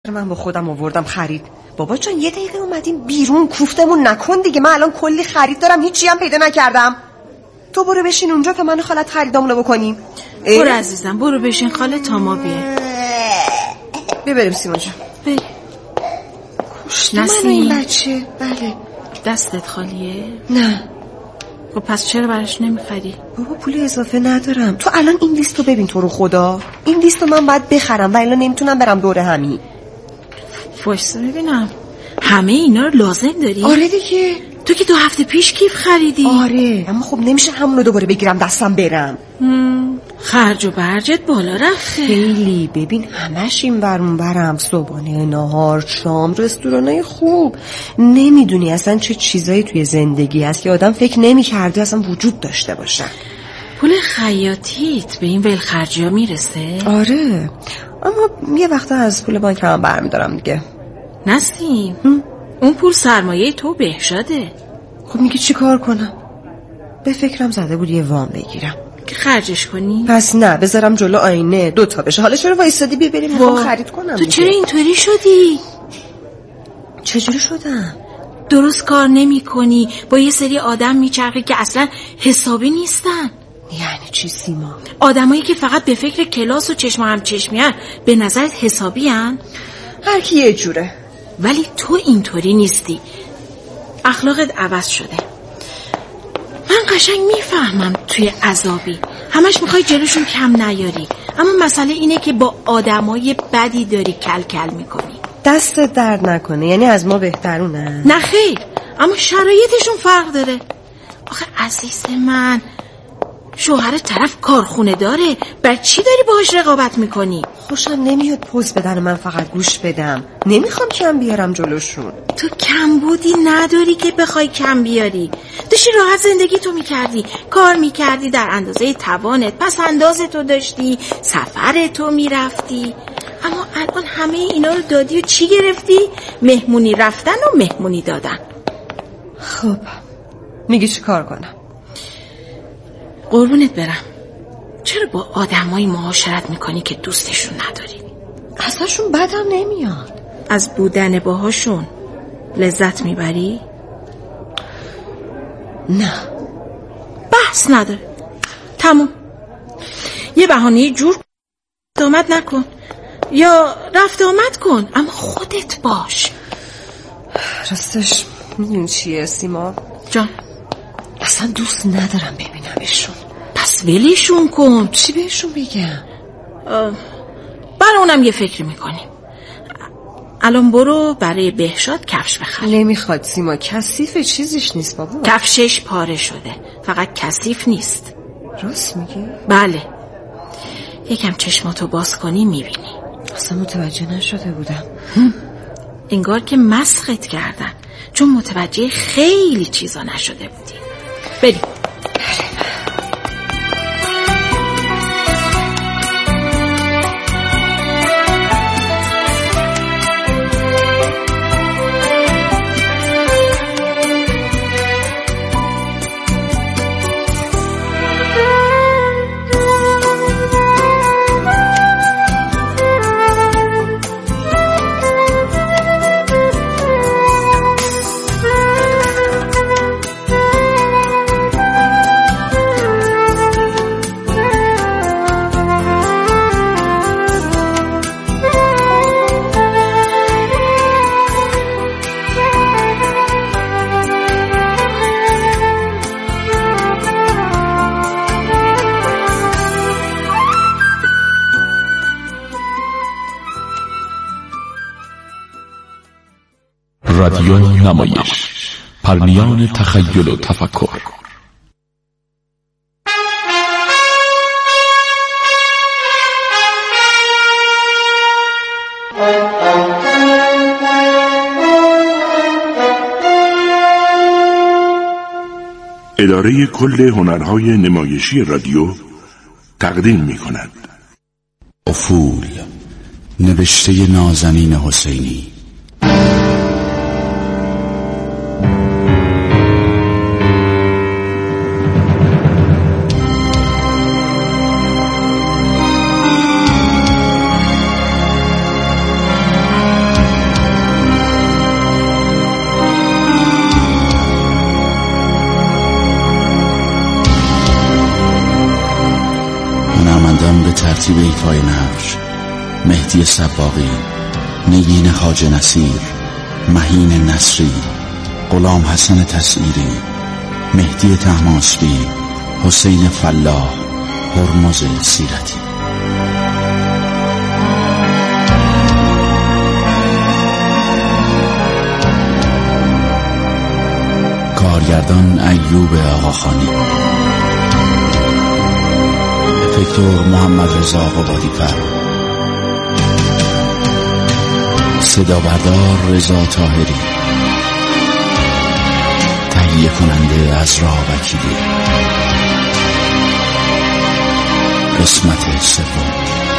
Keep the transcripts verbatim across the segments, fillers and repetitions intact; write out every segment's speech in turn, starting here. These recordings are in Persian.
من با خودم آوردم خرید. بابا جان یه دقیقه اومدیم بیرون، کوفتمون نکن دیگه. من الان کلی خرید دارم، هیچی هم پیدا نکردم. تو برو بشین اونجا تا من و خالت خریدامونو بکنیم. برو عزیزم، برو بشین خاله تا ما بیه. ببریم سیما جان. بی نسیم این بچه. بله. دستت خالیه؟ نه. خب پس چرا براش نمیخری؟ بابا پول اضافه ندارم. تو الان این لیستو ببین تو رو خدا. این لیستو من باید بخرم و الا نمیتونم برم دوره همی. وایسا ببینم. همه اینا رو لازم داری؟ آره دیگه. تو که دو هفته پیش کیف خریدی. آره اما خب نمیشه همونو دوباره بگیرم دستم برم. خرج و برجت بالا رفته خیلی. ببین همش این برمون برم، صبحانه، نهار، شام، رستورانای خوب. نمیدونی اصلا چه چیزایی توی زندگی هست که آدم فکر نمی‌کرده اصلا وجود داشته باشن. پول خیاطیت به این ولخرجی ها میرسه؟ آره اما یه وقتا از پول بانک هم برمیدارم دیگه. نسیم اون پول سرمایه تو بهشاده. خب میگه چی کار کنم؟ به فکرم زده بود یه وام بگیرم که خرجش کنی؟ پس نه بذارم جلو آینه دوتا بشه. حالا چرا وایسادی؟ بیا بریم میخوام خرید کنم. تو چرا اینطوری شدی؟ چجوری شدم؟ درست کار نمی کنی، با یه سری آدم میچرخی که اصلا حسابی نیستن. یعنی چی سیما؟ آدمایی که فقط به فکر کلاس و چشم هم چشمی هن به نظرت حسابی هن؟ هر کی یه جوره. ولی تو اینطوری نیستی، اخلاقت عوض شده. من قشنگ میفهمم توی عذابی، همش میخوای جلوشون کم نیاری، اما مسئله اینه که با آدمای بدی داری کل کل میکنی. دستت درد نکنه، یعنی از ما بهترونه؟ نه خیر، اما شرایطشون فرق داره. آخه عزیز من، شوهر طرف کارخونه داره، بر چی داری باهاش رقابت میکنی؟ خوشم نمیاد پوز بدن و من فقط گوش بدم. نمیخوام کم بیارم جلوشون. تو کم بودی نداری که بخوای کم بیاری. داشتی راحت زندگی تو میکردی، کار میکردی در اندازه توانت، پس اندازه تو داشتی، سفر تو میرفتی. اما الان همه اینا رو دادی و چی گرفتی؟ مهمونی رفتن و مهمونی دادن. خب میگی چی کار کنم؟ قربونت برم، چرا با آدمایی معاشرت میکنی که دوستشون نداری؟ ازشون بدم نمیاد. از بودن باهاشون لذت میبری؟ نه. بحث نداره، تموم. یه بهانه جور رفت آمد نکن، یا رفت آمد کن اما خودت باش. راستش میدونی چیه سیما جان؟ اصلا دوست ندارم ببینمشون. پس ولشون کن. چی بهشون بگم؟ برای اونم یه فکر میکنیم. الان برو برای بهشاد کفش بخر. نمیخواد سیما، کثیف چیزیش نیست بابا. کفشش پاره شده، فقط کثیف نیست. راست میگی؟ بله، یکم چشماتو باز کنی میبینی. اصلا متوجه نشده بودم. انگار که مسخت کردن، چون متوجه خیلی چیزا نشده بودی. بریم. رادیو نمایش، پرنیان تخیل و تفکر. اداره کل هنرهای نمایشی رادیو تقدیم می کند افول، نوشته نازنین حسینی. ترتیب ایفای نقش: مهدی صباغی، نگین خواجه نصیر، مهین نصری، غلام حسن تسعیری، مهدی طهماسبی، حسین فلاح، هرمز سیرتی. کارگردان ایوب آقاخانی، افکتور محمد رضا قبادی‌فر، صدا بردار رضا طاهری، تهیه کننده عزرا وکیلی. قسمت سوم.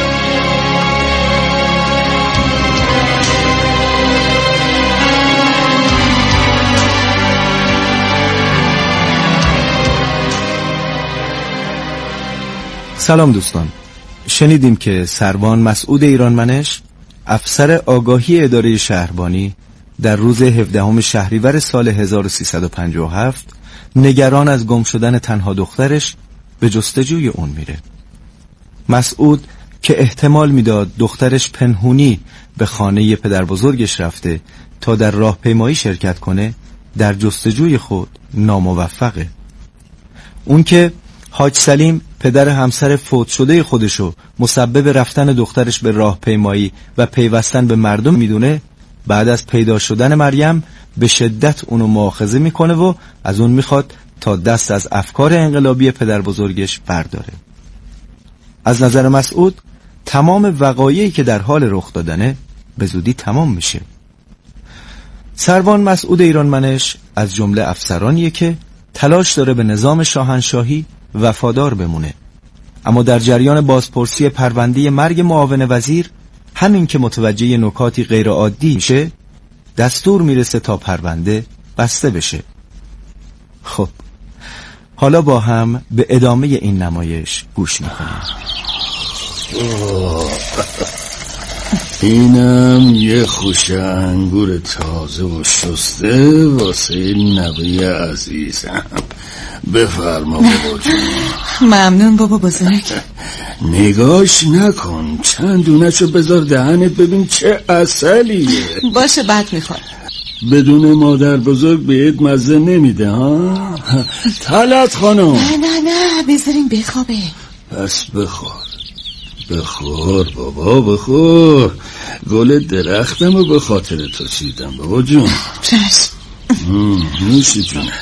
سلام دوستان، شنیدیم که سروان مسعود ایرانمنش، افسر آگاهی اداره شهربانی، در روز هفدهم شهریور سال هزار و سیصد و پنجاه و هفت نگران از گم شدن تنها دخترش به جستجوی اون میره. مسعود که احتمال میداد دخترش پنهونی به خانه پدر بزرگش رفته تا در راهپیمایی شرکت کنه، در جستجوی خود ناموفقه. اون که حاج سلیم پدر همسر فوت شده خودشو مسبب رفتن دخترش به راهپیمایی و پیوستن به مردم میدونه، بعد از پیدا شدن مریم به شدت اونو مؤاخذه میکنه و از اون میخواد تا دست از افکار انقلابی پدر بزرگش برداره. از نظر مسعود تمام وقایعی که در حال رخ دادنه به زودی تمام میشه. سروان مسعود ایرانمنش از جمله افسرانیه که تلاش داره به نظام شاهنشاهی وفادار بمونه، اما در جریان بازپرسی پرونده مرگ معاون وزیر، همین که متوجه نکاتی غیر عادی میشه، دستور میرسه تا پرونده بسته بشه. خب حالا با هم به ادامه این نمایش گوش میکنیم. اینم یه خوشه انگور تازه و شسته واسه نوی عزیزم. بفرما بابا جون. ممنون بابا بزرگ. نگاش نکن، چند دونشو بذار دهنت ببین چه عسلیه. باشه بد میخواد. بدون مادر بزرگ بهت مزه نمیده ها. طلعت خانم. نه نه نه بذاریم بخوابه. پس بخور بخور بابا بخور. گل درختمو به خاطر تو چیدم بابا جون. چشم. نوشی جونت.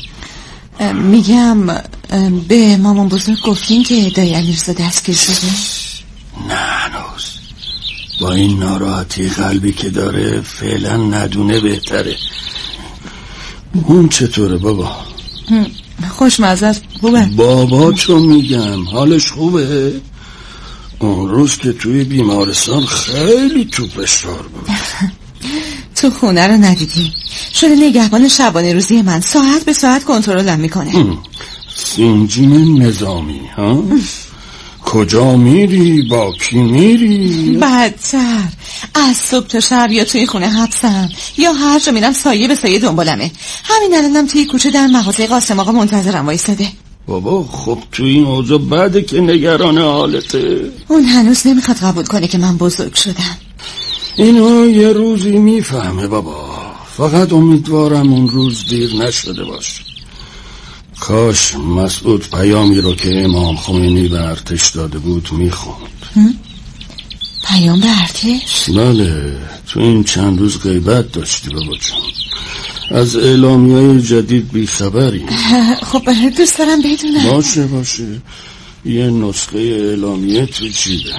میگم به مامان بزرگ گفتین که دایی امیرزا دستگیر شده؟ نه هنوز. با این ناراحتی قلبی که داره فعلا ندونه بهتره. اون چطوره بابا؟ خوشمزه است خوبه. بابا چون میگم حالش خوبه؟ اون روز که توی بیمارستان خیلی تو فشار بود. تو خونه رو ندیدی؟ شده نگهبان شبانه روزی من، ساعت به ساعت کنترلم میکنه. سینجین نظامی ها؟ کجا میری؟ با کی میری؟ بدتر از صبح تا شب یا توی خونه حبسم یا هر جا میرم سایه به سایه دنبالمه. همین الانم توی کوچه در مغازه قاسم آقا منتظرم وایساده. بابا خب تو این اوضاع بعده که نگران حالته. اون هنوز نمیخواد قبول کنه که من بزرگ شدم. اینو یه روزی میفهمه بابا. فقط امیدوارم اون روز دیر نشده باشه. کاش مسعود پیامی رو که امام خمینی به ارتش داده بود میخوند. پیام به ارتش؟ بله، تو این چند روز غیبت داشتی بابا جون. از اعلامیه‌های جدید بیخبری. خب دوست دارم بدونم. باشه باشه، یه نسخه اعلامیه تو جیبه.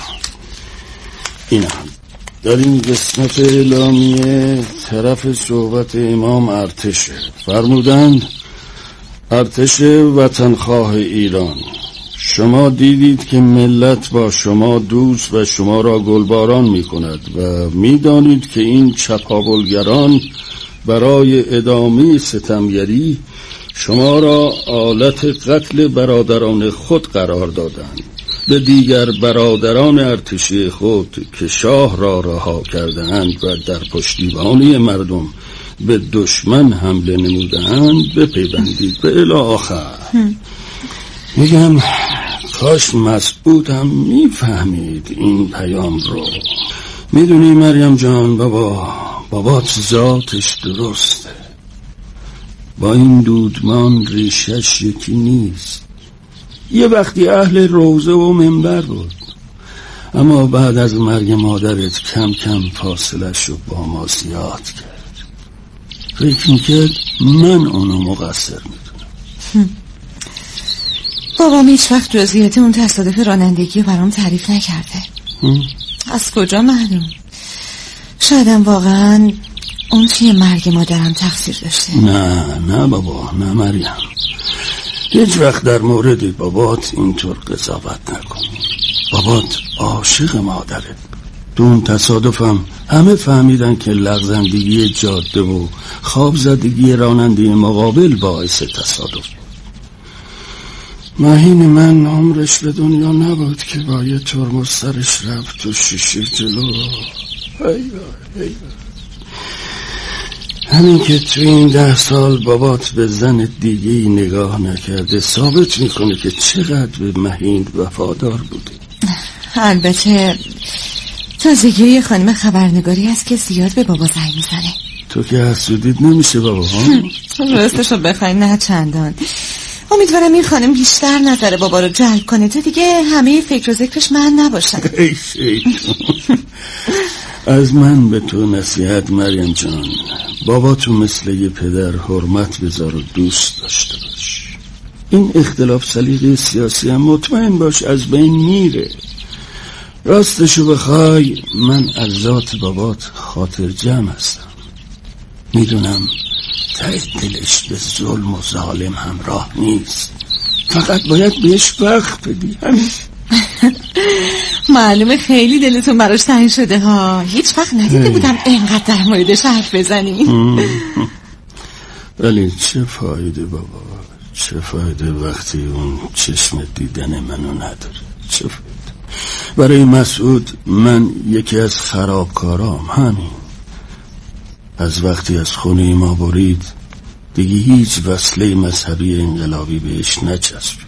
اینم در این قسمت اعلامیه طرف صحبت امام ارتشه. فرمودند ارتش وطنخواه ایران، شما دیدید که ملت با شما دوست و شما را گلباران می کند و می دانید که این چپاولگران برای ادامه ستمگری شما را آلت قتل برادران خود قرار دادند. به دیگر برادران ارتشی خود که شاه را رها کردند و در پشتیبانی مردم به دشمن حمله نمودند بپیوندید به الی آخر. میگم کاش مسعود هم میفهمید این پیام رو. میدونی مریم جان، بابا بابات ذاتش درسته، با این دودمان ریشش یکی نیست. یه وقتی اهل روزه و منبر بود، اما بعد از مرگ مادرت کم کم فاصلش رو با ما زیاد کرد. فکر میکرد من اونو مقصر میدونم. بابام هیچ وقت جزئیات اون تصادف رانندگی رو برام تعریف نکرده. هم؟ از کجا معلوم؟ شایدم واقعا اون توی مرگ مادرم تقصیر داشته. نه نه بابا، نه مریم، هیچ وقت در مورد بابات اینطور قضاوت نکنی. بابات عاشق مادرت بود. تو اون تصادفم همه فهمیدن که لغزندگی جاده و خواب زدگی راننده مقابل باعث تصادف بود. مهین من عمرش به دنیا نبود که با یه ترمز سرش رفت و شیشه جلو. هی هی همین که تو این ده سال بابات به زن دیگه نگاه نکرده ثابت میکنه که چقدر به مهین وفادار بوده. البته تازگی خانم خبرنگاری هست که زیاد به بابا زنگ میزنه. تو که حسودیت نمیشه بابا ها؟ راستشو بخوای نه چندان. امیدوارم این خانم بیشتر نظر بابا رو جلب کنه تا دیگه همه فکر و ذکرش من نباشن. ای شیطان. از من به تو نصیحت مریم جان، بابا تو مثل یه پدر حرمت بذار و دوست داشته باش. این اختلاف سلیقه سیاسی هم مطمئن باش از بین میره. راستشو بخوای من از ذات بابات خاطر جمع هستم. میدونم ته دلش به ظلم و ظالم همراه نیست، فقط باید بهش وقت بدی. همین. معلومه خیلی دلتون براش تنگ شده ها. هیچ وقت ندیده بودم اینقدر در موردش حرف بزنی. ولی چه فایده بابا، چه فایده وقتی اون چشم دیدن منو نداره. چه فایده؟ برای مسعود من یکی از خرابکارام. همین. از وقتی از خونه ما برید دیگه هیچ وصله مذهبی انقلابی بهش نچسبید.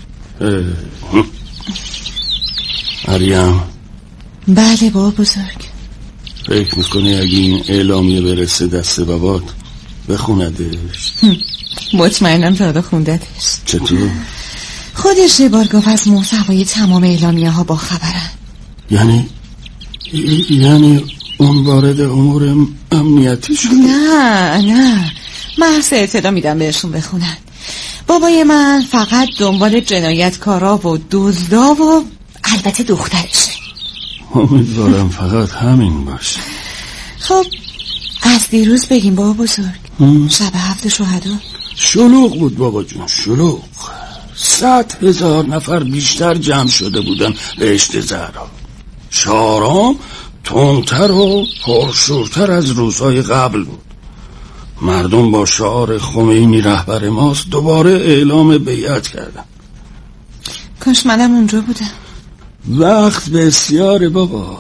مریم. بله بابا بزرگ. فکر میکنی اگه این اعلامیه برسه دست بابات بخوندش؟ مطمئنم تا حالا خوندتش. چطور؟ خودش یه بار گفت از محتوای تمام اعلامیه ها با خبرن. یعنی یعنی اون وارد امور امنیتی شد؟ نه نه، محض اطلاع میدم بهشون بخونن. بابای من فقط دنبال جنایتکارا و دزدا و البته دخترشه. امیدوارم فقط همین باشه. خب از دیروز بگیم بابا بزرگ. شب هفت شهدا شلوغ بود بابا جون، شلوغ. صد هزار نفر بیشتر جمع شده بودن بهشت زهرا. شارام تندتر و پرشورتر از روزهای قبل بود. مردم با شعار خمینی رهبر ماست دوباره اعلام بیعت کردن. کاش منم اونجا بودم. وقت بسیاره بابا.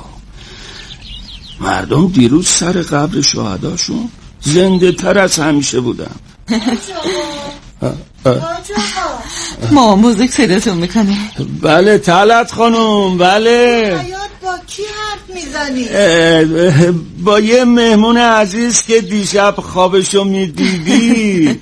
مردم دیروز سر قبر شهداشون زنده تر از همیشه بودن. ماما موزیک صداتون میکنه. بله طلعت خانم. بله با کی حرف میزنی؟ با یه مهمون عزیز که دیشب خوابشو میدیدی. مریم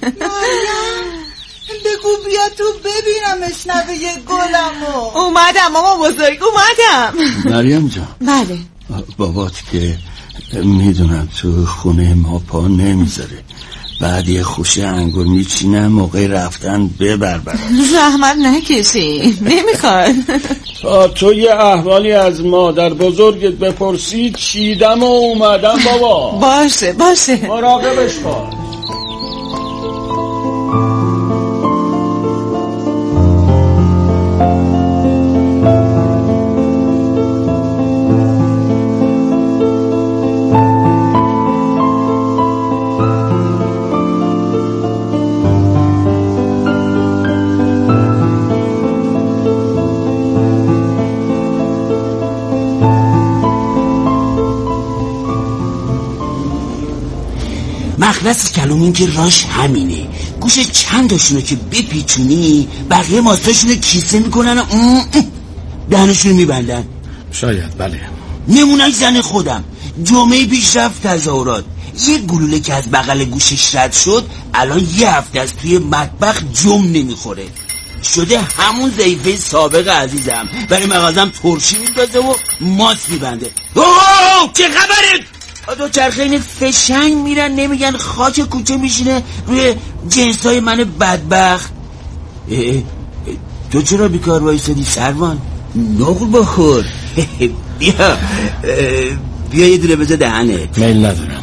بگو بیا تو ببینمش نوه گلمو. اومدم ماما بزرگ اومدم. مریم جان. بله بابات که میدونم تو خونه ما پا نمیذاره، بعد یه خوشه انگور میچینم موقع رفتن ببر برات. زحمت نکشی نمیخواد. تا تو یه احوالی از مادر بزرگت بپرسی چیدم و اومدم بابا. باشه باشه مراقبش کن. مخلص کلام این که راش همینه. گوش چند تاشونو که بپیچونی بقیه ماستاشونو کیسه میکنن و دهنشون میبندن. شاید بله. نمونهش زن خودم جمعه پیش رفت تظاهرات، یه گلوله که از بغل گوشش رد شد الان یه هفته از توی مطبخ جم نمیخوره. شده همون ضعیفه سابق عزیزم، برای مغازم ترشی میندازه و ماست میبنده. اوه چه خبره؟ دو چرخه این فشنگ میرن نمیگن خاک کوچه میشینه روی جنسای من بدبخت. اه اه تو چرا بیکار وایسادی سروان؟ نقل بخور. بیا بیا یه دونه بذار دهنت. میل ندارم.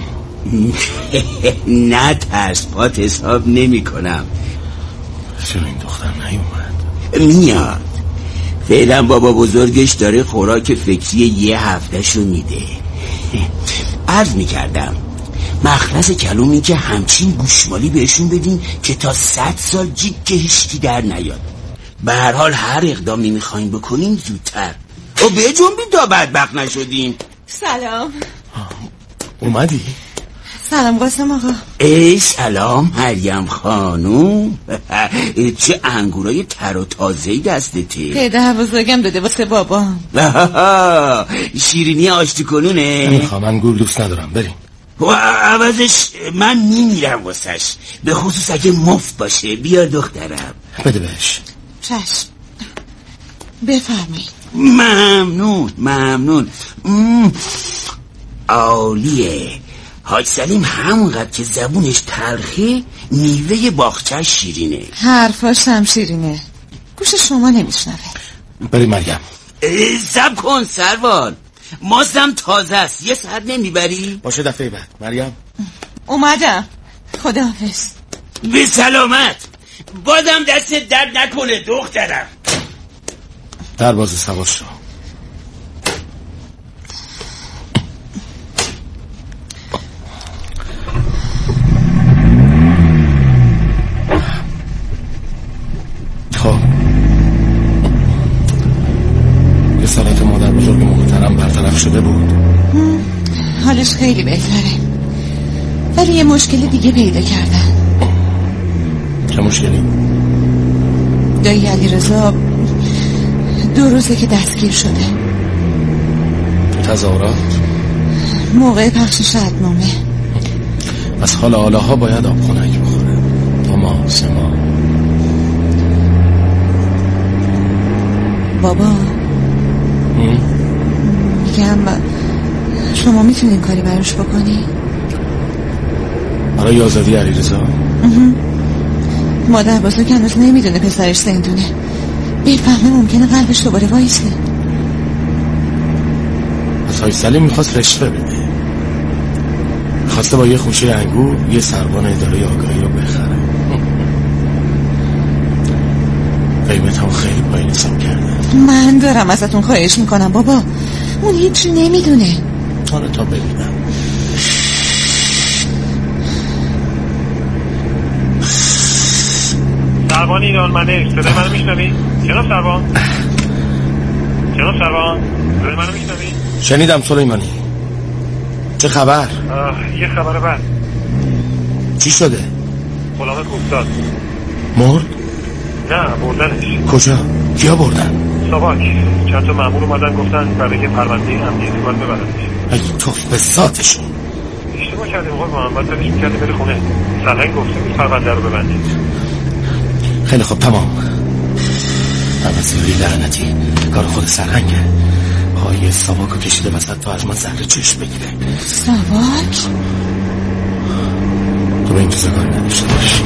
نه ترس، پات حساب نمی کنم. چرا این دختر نیومد؟ میاد. فعلا بابا بزرگش داره خوراک فکری یه هفته شو میده. عرض میکردم مخلص کلومی که همچین گوشمالی بهشون بدین که تا صد سال جیب که هیچکی در نیاد. به هر حال هر اقدامی میخواین بکنین زودتر و به جنبین تا بدبخت نشدیم. سلام. اومدی؟ سلام قاسم آقا. ای سلام مریم خانوم. چه انگورای تر و تازه‌ای دستته. پدر بزرگم داده واسه بابا. شیرینی آشتی کنونه. نمیخوام، انگور دوست ندارم. بریم. و عوضش من میمیرم واسش، به خصوص اگه مفت باشه. بیا دخترم. بده بهش. چشم. بفرمایید. ممنون ممنون. عالیه. حاج سلیم همونقدر که زبونش تلخه میوه باغچه شیرینه. حرفاش هم شیرینه، گوش شما نمیشنوه. بریم مریم. سب کن سروان، ماستم تازه است، یه سر نمیبری؟ باشه دفعه بعد. مریم اومدم. خداحافظ. به سلامت. بازم دست درد نکنه دخترم. در باز سوار شو. خب رسالت مادر بزرگ محترم برطرف شده بود. حالش خیلی بهتره، ولی یه مشکل دیگه پیدا کردن. چه مشکلی؟ دایی علیرضا دو روزه که دستگیر شده. تو تظاهرات؟ موقع پخش شهادتنامه. پس حال آلاها باید آب خنک بخوره. دو ماه سه ماه. بابا میگم شما میتونین کاری براش بکنی؟ برای آزادی علیرضا؟ مادر بزرگ هنوز نمیدونه پسرش زندونه، بفهمه ممکنه قلبش دوباره وایسه. پس حاج سلیم میخواست رشوه بده، خواسته با یه خوشه انگور یه سروان اداره آگاهی رو بخره. قیمت هم خیلی پایین حساب کرده. من دارم ازتون خواهش میکنم بابا، اون هیچی نمیدونه. حالا تا ببینم. سروان ایران منه، صدای منو میشنوی؟ جناب سروان؟ جناب سروان؟ صدای منو میشنوی؟ شنیدم سلیمانی. چه خبر؟ یه خبر بد. چی شده؟ غلام کوفتاد مرد؟ نه بردنش. کجا؟ کیا بردن؟ ساواک. چند تا مأمور اومدن گفتن برای پرونده امنیتی باید ببرنش. ای توف به ذاتشون. اشتباه کردیم آقای محمد، دلش میکرده بره خونه. سرهنگ گفته بود پرونده رو ببندید. خیلی خوب تمام. عوضی لعنتی کار خود سرهنگه. پای ساواکو کشیده وسط تا از من زهر چشم بگیره. ساواک؟ تو به این چیزا کاری نداشته باش.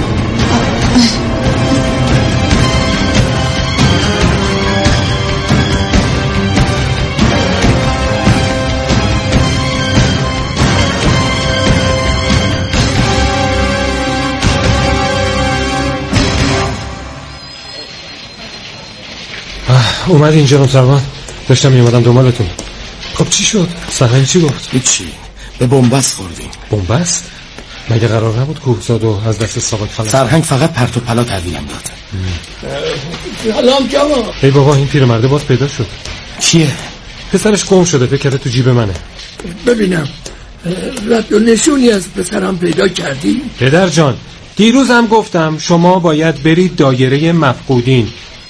اومد اینجا سروان، داشتم میومدم دنبالتون. خب چی شد؟ سرهنگ چی گفت؟ هیچی، به بنبست خوردیم. بنبست؟ مگه قرار نبود کوهزاد و از دست ساواک خلاص؟ سرهنگ فقط پرت و پلا تحویلم داد. سلام جواب. ای بابا این پیرمرده باز پیدا شد. کیه؟ پسرش گم شده، فکر کرده تو جیب منه. ببینم رد و نشونی از پسرم پیدا کردی؟ پدر جان دیروزم گفتم شما باید برید دایره مفقودین،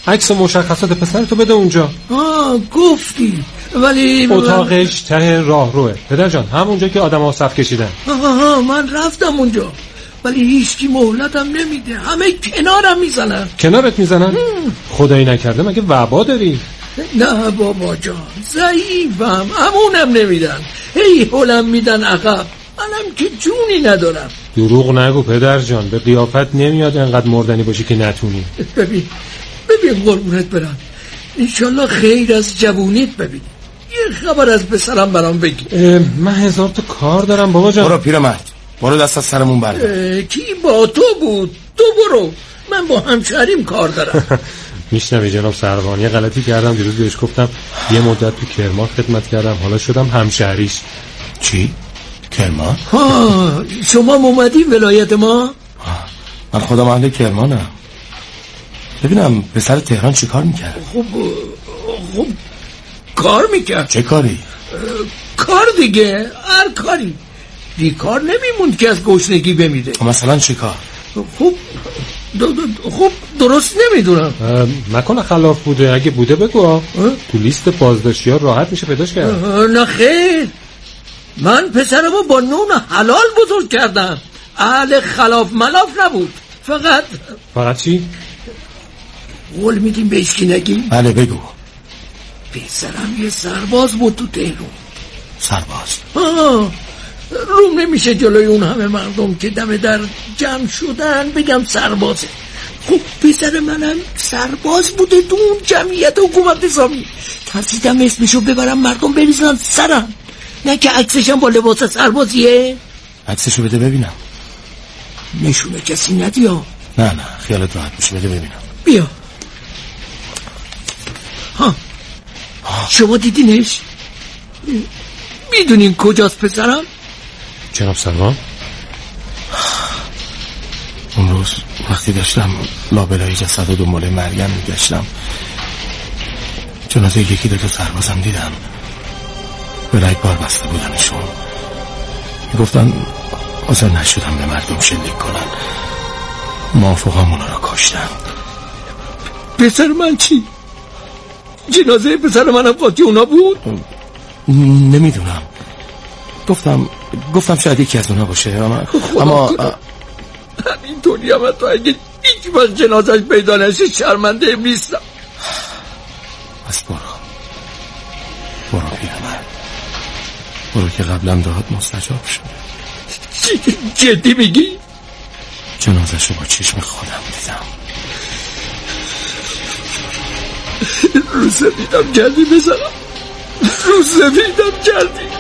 عکس و مشخصات پسرتو بده اونجا. آه گفتی ولی اتاقش ته راه روه پدر جان، همونجا که آدم‌ها صف کشیدن. آها من رفتم اونجا ولی هیچکی مهلتم نمیده، همه کنارم میزنن. کنارت میزنن؟ خدایی نکرده مگه وبا داری؟ نه بابا جان ضعیفم، همونم نمیدن، هی هلم میدن عقب، منم که جونی ندارم. دروغ نگو پدر جان، به قیافت نمیاد انقدر مردنی باشی که نتونی. ببین ببین قربونت برم، انشالله خیر از جوونیت ببینی، یه خبر از پسرم برام بگی. من هزار تا کار دارم بابا جان. برو پیرمرد، برو دست از سرمون بردار. کی با تو بود؟ تو برو، من با همشهریم کار دارم. میشنوی جناب سروان، یه غلطی کردم دیروز، بهش گفتم یه مدت تو کرمان خدمت کردم، حالا شدم همشهریش. چی؟ کرمان؟ ها شما اومدی ولایت ما؟ من خودم اهل کرمانم. ببینم پسر تهران چی کار میکرد؟ خب خب کار میکرد. چه کاری؟ کار دیگه، هر کاری. بیکار نمیموند که از گشنگی بمیره. مثلا چی کار؟ خب خب درست نمیدونم. مکنه خلاف بوده، اگه بوده بگو، تو لیست بازداشتی ها راحت میشه پیداش کرد. نه خیر، من پسرمو با نون حلال بزرگ کردم، اهل خلاف ملاف نبود. فقط فقط چی؟ قول میدیم بهش کی نگیم؟ بله بگو. پسرم یه سرباز بود تو تهران. سرباز؟ آه روم نمیشه جلوی اون همه مردم که دم در جمع شدن بگم سربازه. خب پسر منم سرباز بوده تو اون جمعیت حکومت نظامی، ترسیدم اسمشو ببرم مردم بریزن سرم، نه که عکسشم با لباس سربازیه. عکسشو بده ببینم. نشونه کسی ندی ها؟ نه نه خیالت راحت بشه، بده ببینم. بیا. ها شما دیدینش؟ میدونین کجاست پسرم؟ جناب سروان، اون روز وقتی داشتم لابلای جسد و دنبال مریم میگشتم، جنازه یکی دو تا سربازم دیدم، به رگ بار بسته بودنشون. گفتن آزار نشدم به مردم شلیک کنن، موافقم اونا رو کشتم. پسر من چی؟ جنازه پسر منم قاطی اونا بود؟ نمیدونم، گفتم گفتم شاید یکی از اونا باشه، اما اما همینطوری هم تو اگه هیچ وقت جنازش پیدا نشه شرمنده نیستم. بس برو برو پیرمرد، برو که قبلا دعات مستجاب شد. جدی میگی؟ جنازشو با چشم خودم دیدم. رو سفیدم کردی بزنم، رو سفیدم کردی.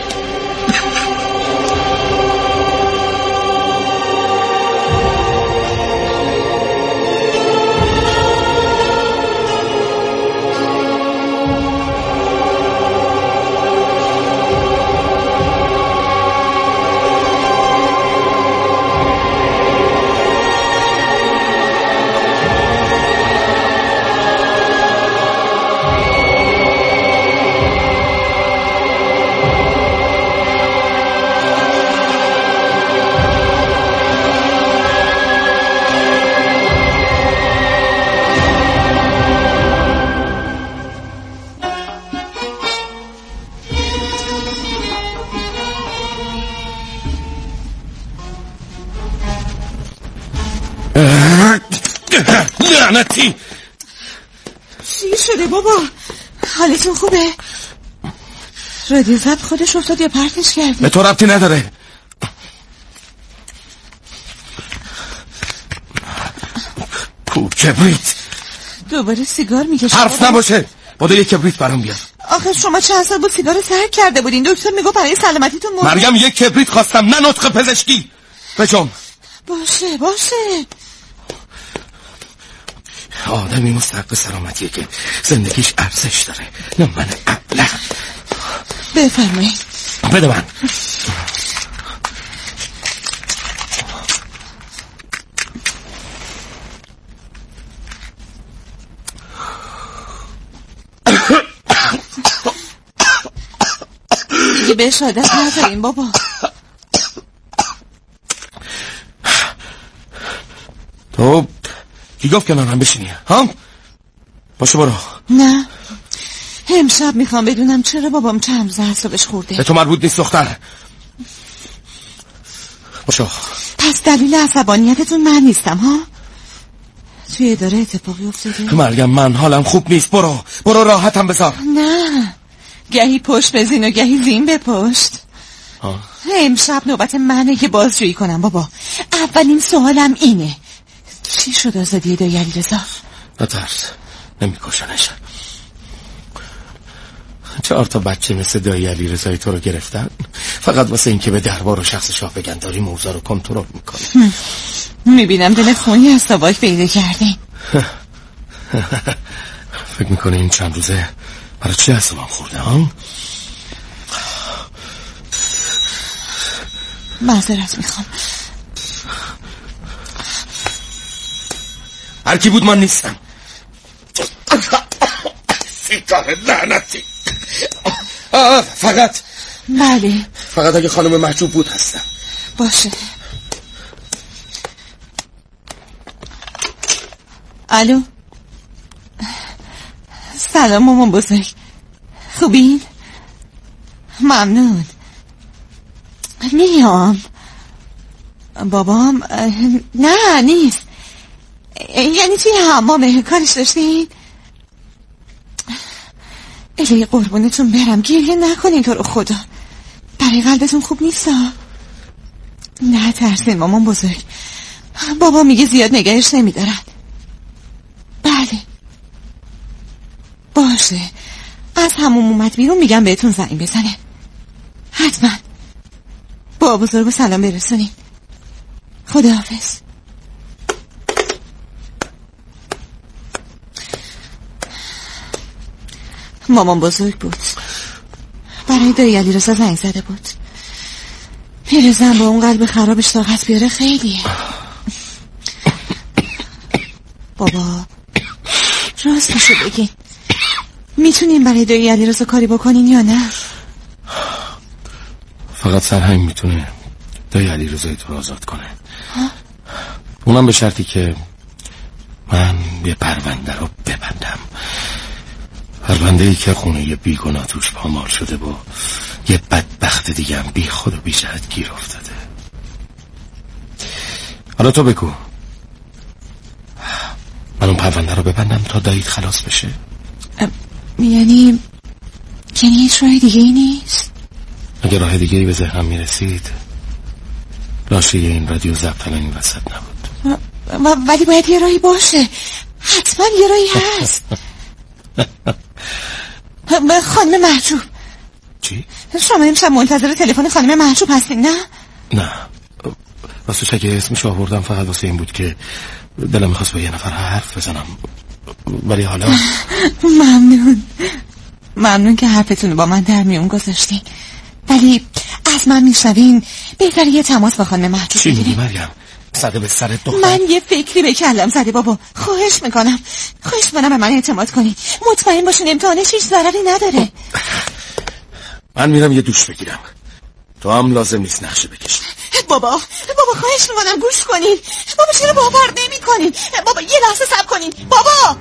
لعنتی. چی شده بابا؟ حالتون خوبه؟ رادیو ضبط خودش افتاد یا پرتش کردی؟ به تو ربطی نداره. کو کبریت. دوباره سیگار میکشی؟ حرف نباشه، باید یک کبریت برام بیار. آخه شما چند سال بود سیگار ترک کرده بودین، دکتر میگو برای سلامتیتون مهمه. مریم یک کبریت خواستم، نه نطق پزشکی. بجام. باشه باشه. آدمی مستحق سلامتیه که زندگیش ارزش داره، نه من ابله. بفرمایید. بده من. دیگه بهش عادت نداریم بابا. تو کی گفت کنارم بشینی؟ ها؟ باشه برو. نه امشب میخوام بدونم چرا بابام چند روز اعصابش خورده. به تو مربوط نیست دختر. باشو. پس دلیل عصبانیتتون من نیستم ها؟ توی اداره اتفاقی افتاده؟ مریم من حالم خوب نیست. برو برو راحتم بذار. نه گهی پشت بزین و گهی زین به پشت. آه. امشب نوبت منه که بازجویی کنم بابا. اولین سوالم اینه چی شد آزادی دایی علیرضا؟ نترس نمیکشنش. چهار تا بچه مثل دایی علیرضای تو رو گرفتن فقط واسه این که به دربار و شخص شاه بگن داری موضوع رو کنترل میکنی. میبینم دل خونی از سواک پیدا کردین. فکر میکنه این چند روزه برای چی اصابم خورده ها؟ معذرت میخوام. هر کی بود من نیستم. سیتاره لعنتی. فقط بله فقط اگه خانم محجوب بود هستم. باشه. الو سلام مامان بزرگ، خوبین؟ ممنون. میام. بابام نه نیست. یعنی توی حمامه کارش داشتین؟ الهی قربونتون برم گریه نکنین تو رو خدا. برای قلبتون خوب نیست ها؟ نه ترسین مامان بزرگ. بابا میگه زیاد نگهش نمیدارن. بله باشه از همون اومد بیرون میگم بهتون زنگ بزنه. حتما. با بزرگ سلام برسونین. خداحافظ. مامان بزرگ بود. برای دایی علیرضا زنگ زده بود. پیرزن با اون قلب خرابش طاقت بیاره خیلیه. بابا راستشو بگین میتونین برای دایی علیرضا کاری بکنین یا نه؟ فقط سرهنگ میتونه دایی علیرضا تو رو آزاد کنه. ها؟ اونم به شرطی که من یه پرونده رو ببندم. پرونده‌ای که خونه یه بیگناه توش پامال شده با یه بدبخت دیگه هم بی خود و بی جهت گیر افتاده. حالا تو بگو من اون پرونده رو ببندم تا داییت خلاص بشه؟ یعنی یعنی هیچ راه دیگه ای نیست؟ اگه راه دیگه ای به ذهنم میرسید لاشه این رادیو ضبط الان این وسط نبود. و... ولی باید یه راهی باشه. حتما یه راهی هست. خانم محجوب. چی؟ شما امشب منتظر تلفن خانم محجوب هستین نه؟ نه واسه چگه اسمش آوردم فقط واسه این بود که دلم میخواست با یه نفر حرف بزنم. ولی حالا ممنون ممنون که حرفتون با من در میون گذاشتین. ولی از من میشنوین بهتره یه تماس با خانم محجوب چی میگی مریم؟ زده به سرت دختر. من یه فکری به کلم زده بابا. خواهش میکنم خواهش میکنم به من اعتماد کنی. مطمئن باشین امتحانش هیچ ضرری نداره. من میرم یه دوش بگیرم. تو هم لازم نیست نقشه بکشی. بابا بابا خواهش میکنم گوش کنین. بابا چرا باور نمی کنین؟ بابا یه لحظه صبر کنین. بابا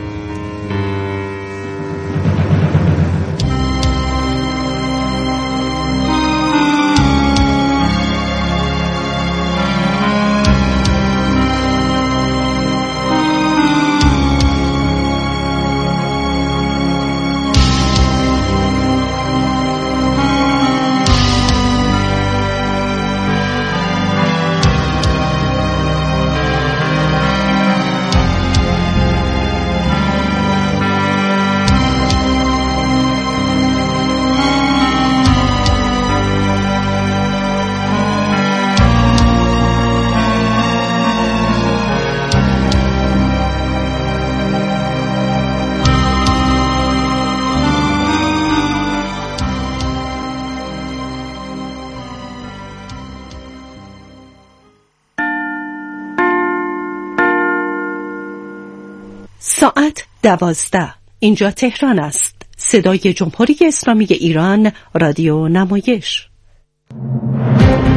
ساعت دوازده. اینجا تهران است. صدای جمهوری اسلامی ایران، رادیو نمایش.